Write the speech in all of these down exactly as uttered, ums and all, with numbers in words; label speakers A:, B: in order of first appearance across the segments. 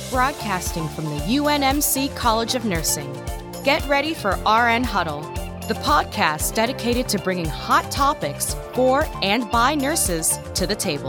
A: Broadcasting from the U N M C College of Nursing. Get ready for R N Huddle, the podcast dedicated to bringing hot topics for and by nurses to the table.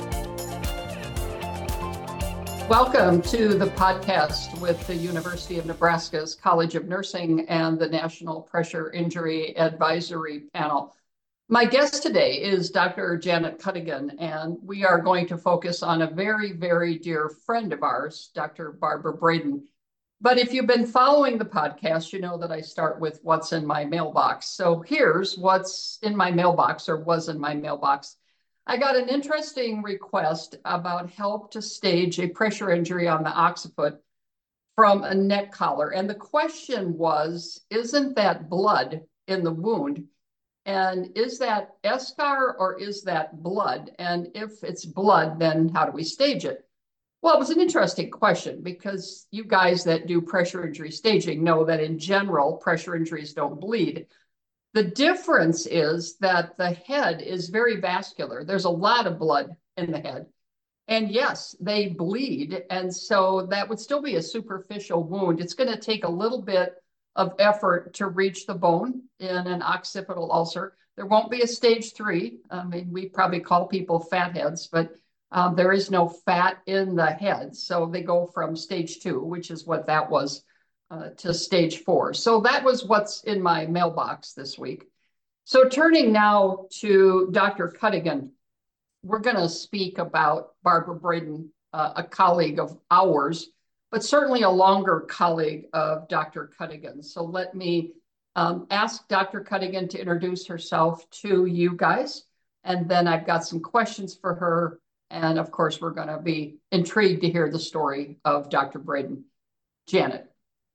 B: Welcome to the podcast with the University of Nebraska's College of Nursing and the National Pressure Injury Advisory Panel. My guest today is Doctor Janet Cuddigan, and we are going to focus on a very, very dear friend of ours, Doctor Barbara Braden. But if you've been following the podcast, you know that I start with what's in my mailbox. So here's what's in my mailbox, or was in my mailbox. I got an interesting request about help to stage a pressure injury on the occiput from a neck collar. And the question was, isn't that blood in the wound? And is that eschar or is that blood? And if it's blood, then how do we stage it? Well, it was an interesting question because you guys that do pressure injury staging know that in general, pressure injuries don't bleed. The difference is that the head is very vascular. There's a lot of blood in the head. And yes, they bleed. And so that would still be a superficial wound. It's going to take a little bit of effort to reach the bone in an occipital ulcer. There won't be a stage three. I mean, we probably call people fatheads, but um, there is no fat in the head. So they go from stage two, which is what that was, uh, to stage four. So that was what's in my mailbox this week. So turning now to Doctor Cuddigan, we're going to speak about Barbara Braden, uh, a colleague of ours, but certainly a longer colleague of Doctor Cuddigan. So let me um, ask Doctor Cuddigan to introduce herself to you guys. And then I've got some questions for her. And of course, we're going to be intrigued to hear the story of Doctor Braden. Janet.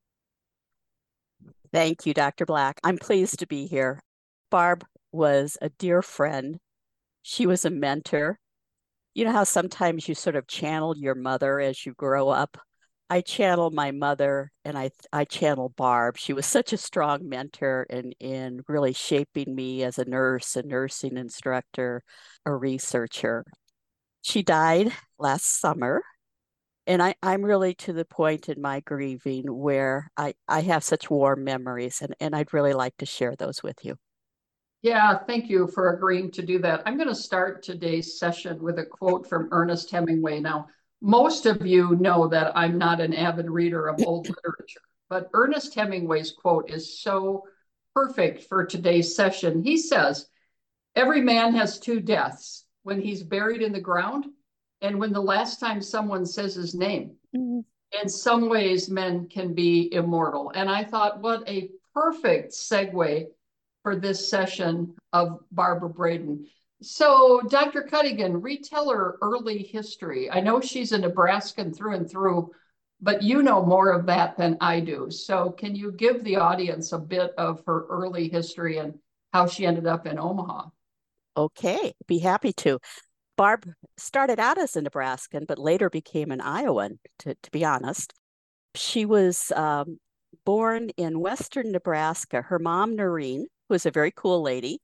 C: Thank you, Doctor Black. I'm pleased to be here. Barb was a dear friend. She was a mentor. You know how sometimes you sort of channel your mother as you grow up? I channel my mother and I I channel Barb. She was such a strong mentor in, in really shaping me as a nurse, a nursing instructor, a researcher. She died last summer. And I, I'm really to the point in my grieving where I, I have such warm memories, and, and I'd really like to share those with you.
B: Yeah, thank you for agreeing to do that. I'm going to start today's session with a quote from Ernest Hemingway. Now, most of you know that I'm not an avid reader of old literature, but Ernest Hemingway's quote is so perfect for today's session. He says, "Every man has two deaths, when he's buried in the ground and when the last time someone says his name." Mm-hmm. In some ways, men can be immortal. And I thought, what a perfect segue for this session of Barbara Braden. So, Doctor Cuddigan, retell her early history. I know she's a Nebraskan through and through, but you know more of that than I do. So can you give the audience a bit of her early history and how she ended up in Omaha?
C: Okay, be happy to. Barb started out as a Nebraskan, but later became an Iowan, to, to be honest. She was um, born in western Nebraska. Her mom, Noreen, who was a very cool lady,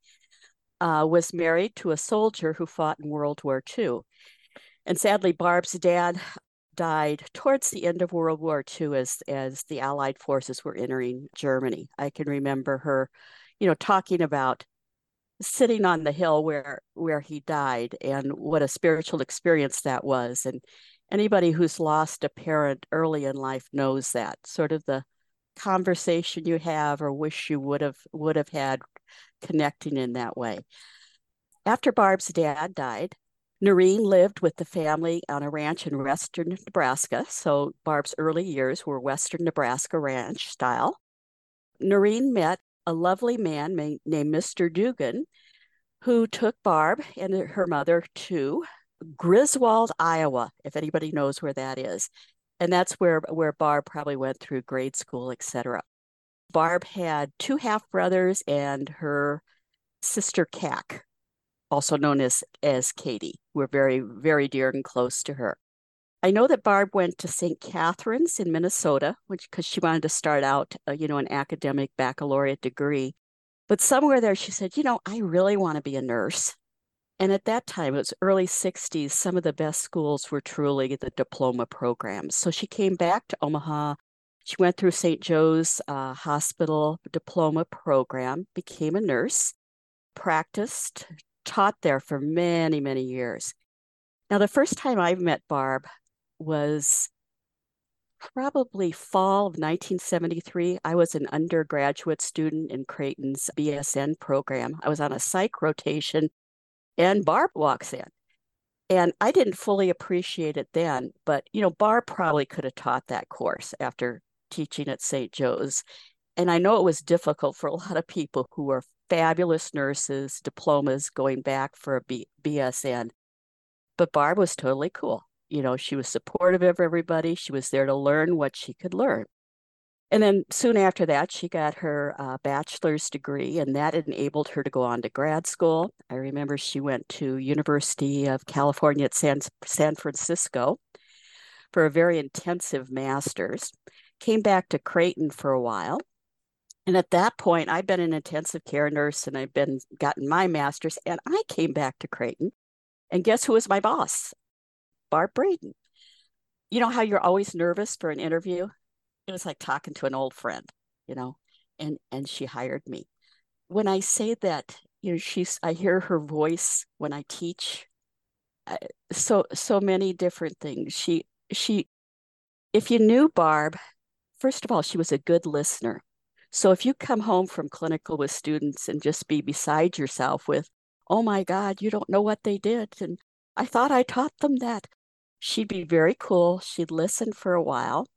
C: uh, was married to a soldier who fought in World War Two. And sadly, Barb's dad died towards the end of World War Two as, as the Allied forces were entering Germany. I can remember her, you know, talking about sitting on the hill where, where he died and what a spiritual experience that was. And anybody who's lost a parent early in life knows that, sort of the conversation you have or wish you would have would have had connecting in that way. After Barb's dad died, Noreen lived with the family on a ranch in western Nebraska. So Barb's early years were western Nebraska ranch style. Noreen met a lovely man named Mister Dugan, who took Barb and her mother to Griswold, Iowa, if anybody knows where that is. And that's where, where Barb probably went through grade school, et cetera. Barb had two half-brothers and her sister, Cac, also known as, as Katie, who were very, very dear and close to her. I know that Barb went to Saint Catherine's in Minnesota, which because she wanted to start out, uh, you know, an academic baccalaureate degree. But somewhere there, she said, you know, I really want to be a nurse. And at that time, it was early sixties, some of the best schools were truly the diploma programs. So she came back to Omaha. She went through Saint Joe's uh, Hospital diploma program, became a nurse, practiced, taught there for many, many years. Now, the first time I met Barb was probably fall of nineteen seventy-three. I was an undergraduate student in Creighton's B S N program. I was on a psych rotation, and Barb walks in. And I didn't fully appreciate it then, but you know, Barb probably could have taught that course after teaching at Saint Joe's. And I know it was difficult for a lot of people who were fabulous nurses, diplomas going back for a B- BSN. But Barb was totally cool. You know, she was supportive of everybody. She was there to learn what she could learn. And then soon after that, she got her uh, bachelor's degree, and that enabled her to go on to grad school. I remember she went to University of California at San, San Francisco for a very intensive master's, came back to Creighton for a while. And at that point, I'd been an intensive care nurse and I'd been gotten my master's, and I came back to Creighton. And guess who was my boss? Barb Braden. You know how you're always nervous for an interview? It was like talking to an old friend, you know, and and she hired me. When I say that, you know, she's, I hear her voice when I teach. Uh, so so many different things. She she, if you knew Barb, first of all, she was a good listener. So if you come home from clinical with students and just be beside yourself with, oh my God, you don't know what they did, and I thought I taught them that. She'd be very cool. She'd listen for a while.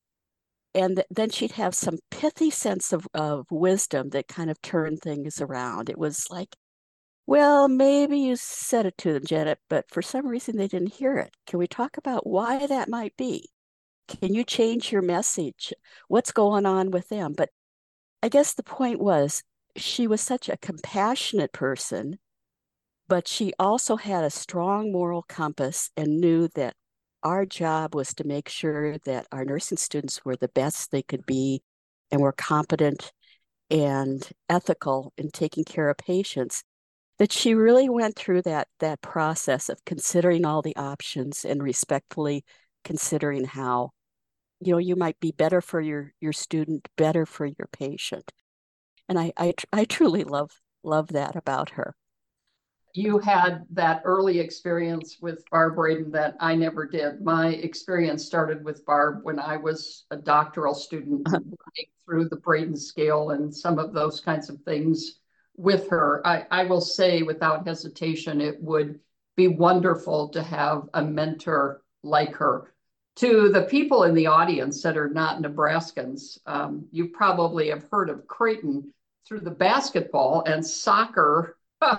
C: And th- then she'd have some pithy sense of, of wisdom that kind of turned things around. It was like, well, maybe you said it to them, Janet, but for some reason they didn't hear it. Can we talk about why that might be? Can you change your message? What's going on with them? But I guess the point was she was such a compassionate person, but she also had a strong moral compass and knew that our job was to make sure that our nursing students were the best they could be and were competent and ethical in taking care of patients. That she really went through that that process of considering all the options and respectfully considering how, you know, you might be better for your your student, better for your patient. And I I, I truly love love that about her.
B: You had that early experience with Barb Braden that I never did. My experience started with Barb when I was a doctoral student, working through the Braden scale and some of those kinds of things with her. I, I will say without hesitation, it would be wonderful to have a mentor like her. To the people in the audience that are not Nebraskans, um, you probably have heard of Creighton through the basketball and soccer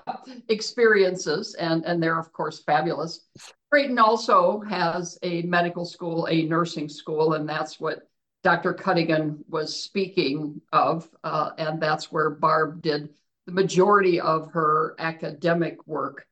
B: experiences, and, and they're, of course, fabulous. Creighton also has a medical school, a nursing school, and that's what Doctor Cuttigan was speaking of, uh, and that's where Barb did the majority of her academic work.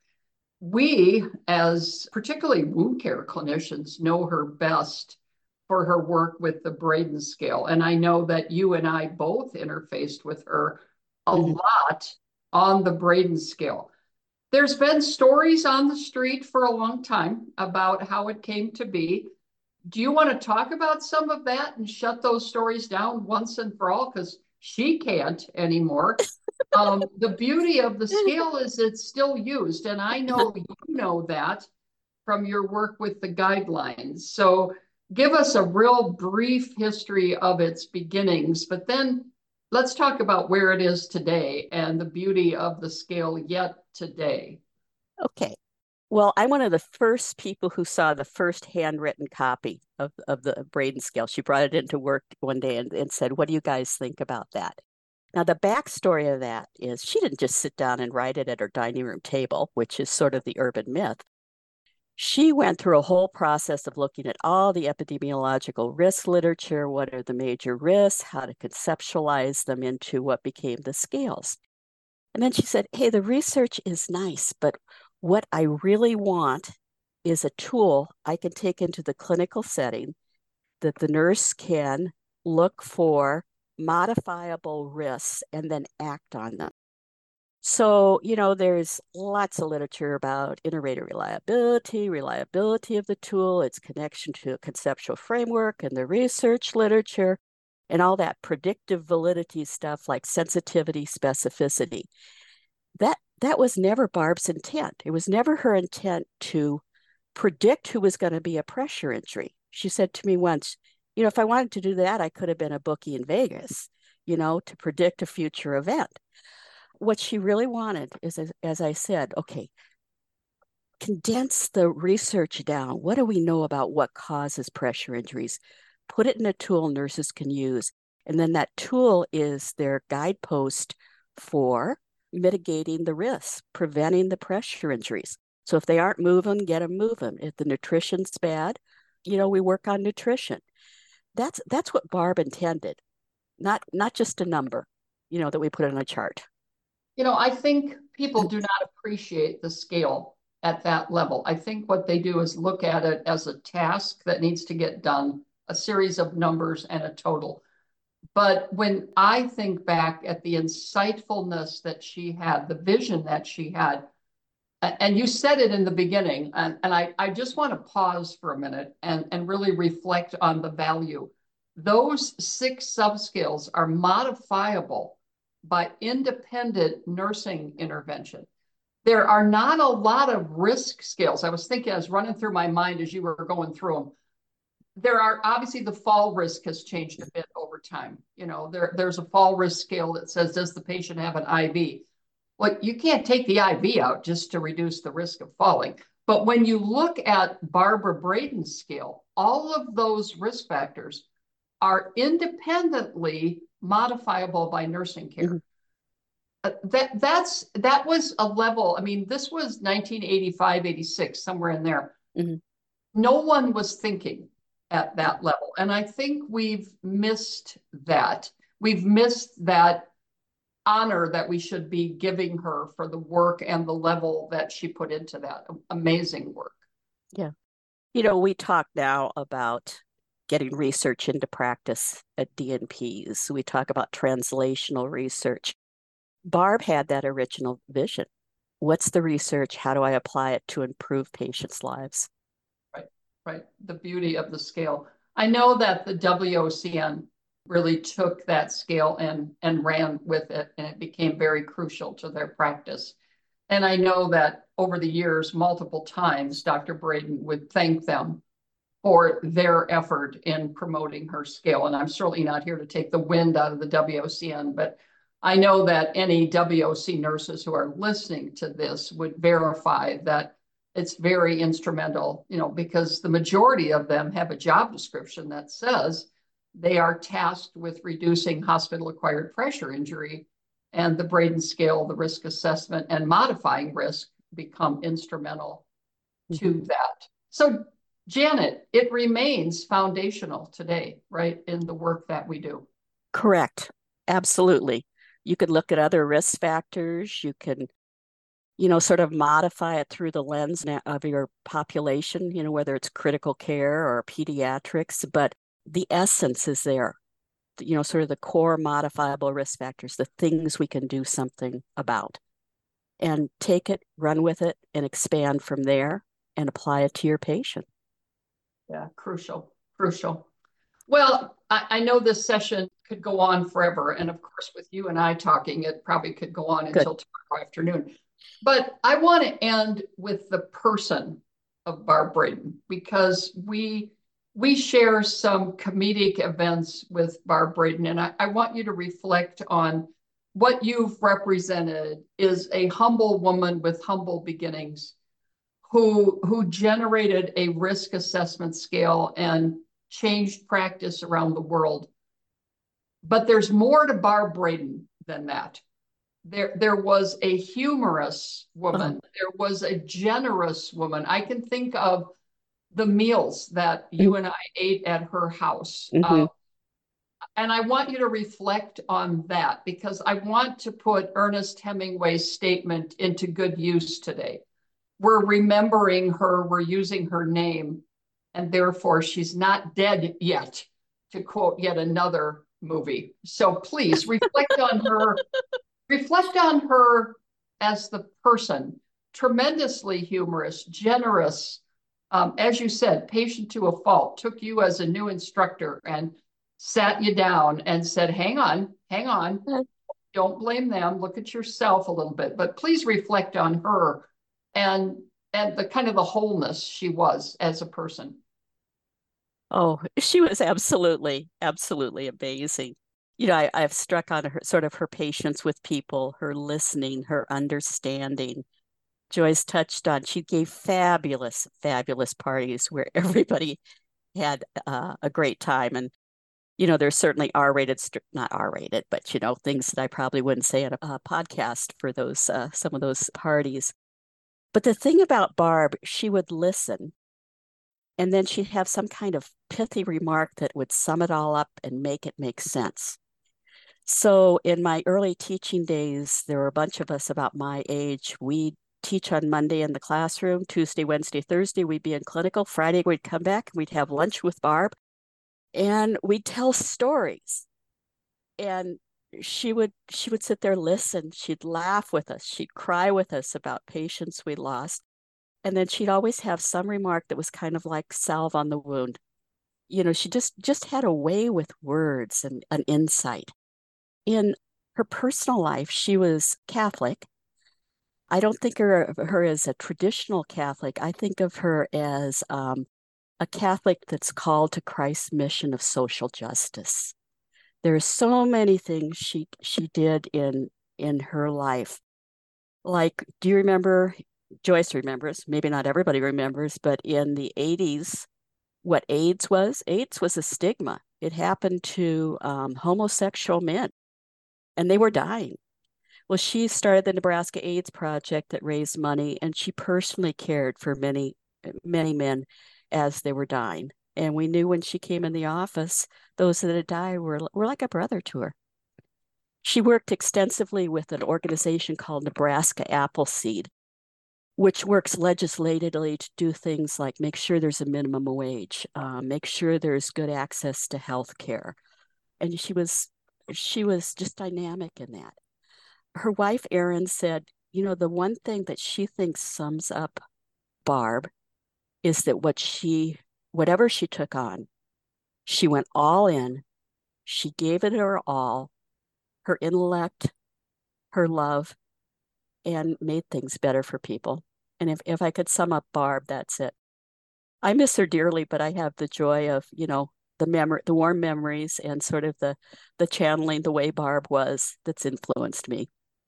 B: We, as particularly wound care clinicians, know her best for her work with the Braden scale, and I know that you and I both interfaced with her a mm-hmm. lot on the Braden scale. There's been stories on the street for a long time about how it came to be. Do you want to talk about some of that and shut those stories down once and for all? Because she can't anymore. um, the beauty of the scale is it's still used. And I know you know that from your work with the guidelines. So give us a real brief history of its beginnings, but then let's talk about where it is today and the beauty of the scale yet today.
C: Okay. Well, I'm one of the first people who saw the first handwritten copy of, of the Braden scale. She brought it into work one day and, and said, what do you guys think about that? Now, the backstory of that is she didn't just sit down and write it at her dining room table, which is sort of the urban myth. She went through a whole process of looking at all the epidemiological risk literature, what are the major risks, how to conceptualize them into what became the scales. And then she said, hey, the research is nice, but what I really want is a tool I can take into the clinical setting that the nurse can look for modifiable risks and then act on them. So, you know, there's lots of literature about inter-rater reliability, reliability of the tool, its connection to a conceptual framework and the research literature, and all that predictive validity stuff like sensitivity, specificity. That that was never Barb's intent. It was never her intent to predict who was going to be a pressure injury. She said to me once, you know, if I wanted to do that, I could have been a bookie in Vegas, you know, to predict a future event. What she really wanted is, as, as I said, okay, condense the research down. What do we know about what causes pressure injuries? Put it in a tool nurses can use. And then that tool is their guidepost for mitigating the risks, preventing the pressure injuries. So if they aren't moving, get them moving. If the nutrition's bad, you know, we work on nutrition. That's that's what Barb intended, not not just a number, you know, that we put on a chart.
B: You know, I think people do not appreciate the scale at that level. I think what they do is look at it as a task that needs to get done, a series of numbers and a total. But when I think back at the insightfulness that she had, the vision that she had, and you said it in the beginning, and, and I, I just want to pause for a minute and, and really reflect on the value. Those six subscales are modifiable by independent nursing intervention. There are not a lot of risk scales. I was thinking, I was running through my mind as you were going through them. There are obviously the fall risk has changed a bit over time. You know, there, there's a fall risk scale that says, does the patient have an I V? Well, you can't take the I V out just to reduce the risk of falling. But when you look at Barbara Braden's scale, all of those risk factors are independently modifiable by nursing care. Mm-hmm. Uh, that that's that was a level. I mean, this was nineteen eighty-five, eighty-six, somewhere in there. Mm-hmm. No one was thinking at that level. And I think we've missed that. We've missed that honor that we should be giving her for the work and the level that she put into that. Amazing work.
C: Yeah. You know, we talk now about getting research into practice at D N Ps. We talk about translational research. Barb had that original vision. What's the research? How do I apply it to improve patients' lives?
B: Right, right. The beauty of the scale. I know that the W O C N really took that scale and, and ran with it, and it became very crucial to their practice. And I know that over the years, multiple times, Doctor Braden would thank them for their effort in promoting her scale. And I'm certainly not here to take the wind out of the W O C N, but I know that any W O C nurses who are listening to this would verify that it's very instrumental, you know, because the majority of them have a job description that says they are tasked with reducing hospital-acquired pressure injury, and the Braden scale, the risk assessment, and modifying risk become instrumental mm-hmm. to that. So, Janet, it remains foundational today, right, in the work that we do.
C: Correct. Absolutely. You could look at other risk factors. You can, you know, sort of modify it through the lens of your population, you know, whether it's critical care or pediatrics, but the essence is there, you know, sort of the core modifiable risk factors, the things we can do something about, and take it, run with it, and expand from there and apply it to your patient.
B: Yeah, crucial, crucial. Well, I, I know this session could go on forever. And of course, with you and I talking, it probably could go on until Good. tomorrow afternoon. But I want to end with the person of Barb Braden, because we we share some comedic events with Barb Braden. And I, I want you to reflect on what you've represented is a humble woman with humble beginnings who, who generated a risk assessment scale and changed practice around the world. But there's more to Barb Braden than that. There, there was a humorous woman. Uh-huh. There was a generous woman. I can think of the meals that you mm-hmm. and I ate at her house. Mm-hmm. Uh, and I want you to reflect on that, because I want to put Ernest Hemingway's statement into good use today. We're remembering her, we're using her name, and therefore she's not dead yet, to quote yet another movie. So please reflect on her, reflect on her as the person, tremendously humorous, generous, um, as you said, patient to a fault, took you as a new instructor and sat you down and said, hang on, hang on. Don't blame them. Look at yourself a little bit, but please reflect on her and and the kind of the wholeness she was as a person.
C: Oh, she was absolutely, absolutely amazing. You know, I, I've struck on her sort of her patience with people, her listening, her understanding. Joyce touched on, she gave fabulous, fabulous parties where everybody had uh, a great time. And, you know, there's certainly R-rated, not R-rated, but, you know, things that I probably wouldn't say on a, a podcast for those, uh, some of those parties. But the thing about Barb, she would listen, and then she'd have some kind of pithy remark that would sum it all up and make it make sense. So in my early teaching days, there were a bunch of us about my age. We'd teach on Monday in the classroom, Tuesday, Wednesday, Thursday, we'd be in clinical. Friday, we'd come back and we'd have lunch with Barb, and we'd tell stories. And she would she would sit there, listen. She'd laugh with us. She'd cry with us about patients we lost. And then she'd always have some remark that was kind of like salve on the wound. You know, she just just had a way with words and an insight. In her personal life, she was Catholic. I don't think of her, her as a traditional Catholic. I think of her as um, a Catholic that's called to Christ's mission of social justice. There are so many things she she did in in her life. Like, do you remember, Joyce remembers, maybe not everybody remembers, but in the eighties, what AIDS was? AIDS was a stigma. It happened to um, homosexual men, and they were dying. Well, she started the Nebraska AIDS Project that raised money, and she personally cared for many, many men as they were dying. And we knew when she came in the office, those that had died were, were like a brother to her. She worked extensively with an organization called Nebraska Appleseed, which works legislatively to do things like make sure there's a minimum wage, uh, make sure there's good access to health care. And she was, she was just dynamic in that. Her wife, Erin, said, you know, the one thing that she thinks sums up Barb is that what she whatever she took on, she went all in, she gave it her all, her intellect, her love, and made things better for people. And if, if I could sum up Barb, that's it. I miss her dearly, but I have the joy of, you know, the memory, the warm memories and sort of the, the channeling the way Barb was that's influenced me.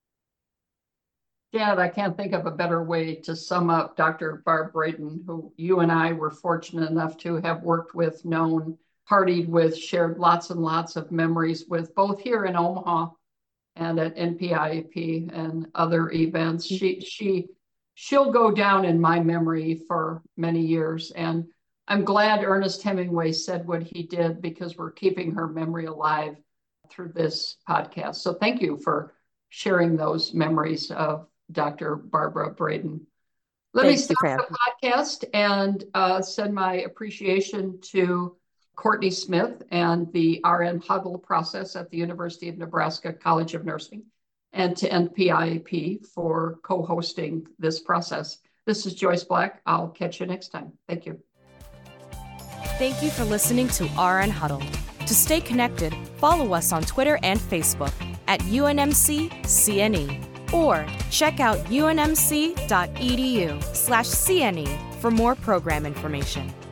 B: Janet, I can't think of a better way to sum up Doctor Barb Braden, who you and I were fortunate enough to have worked with, known, partied with, shared lots and lots of memories with, both here in Omaha and at N P I A P and other events. She, she, she'll go down in my memory for many years. And I'm glad Ernest Hemingway said what he did, because we're keeping her memory alive through this podcast. So thank you for sharing those memories of Doctor Barbara Braden. Let
C: Thanks
B: me stop the podcast and uh, send my appreciation to Courtney Smith and the R N Huddle process at the University of Nebraska College of Nursing, and to N P I A P for co-hosting this process. This is Joyce Black. I'll catch you next time. Thank you.
A: Thank you for listening to R N Huddle. To stay connected, follow us on Twitter and Facebook at U N M C C N E. Or check out U N M C dot E D U slash C N E for more program information.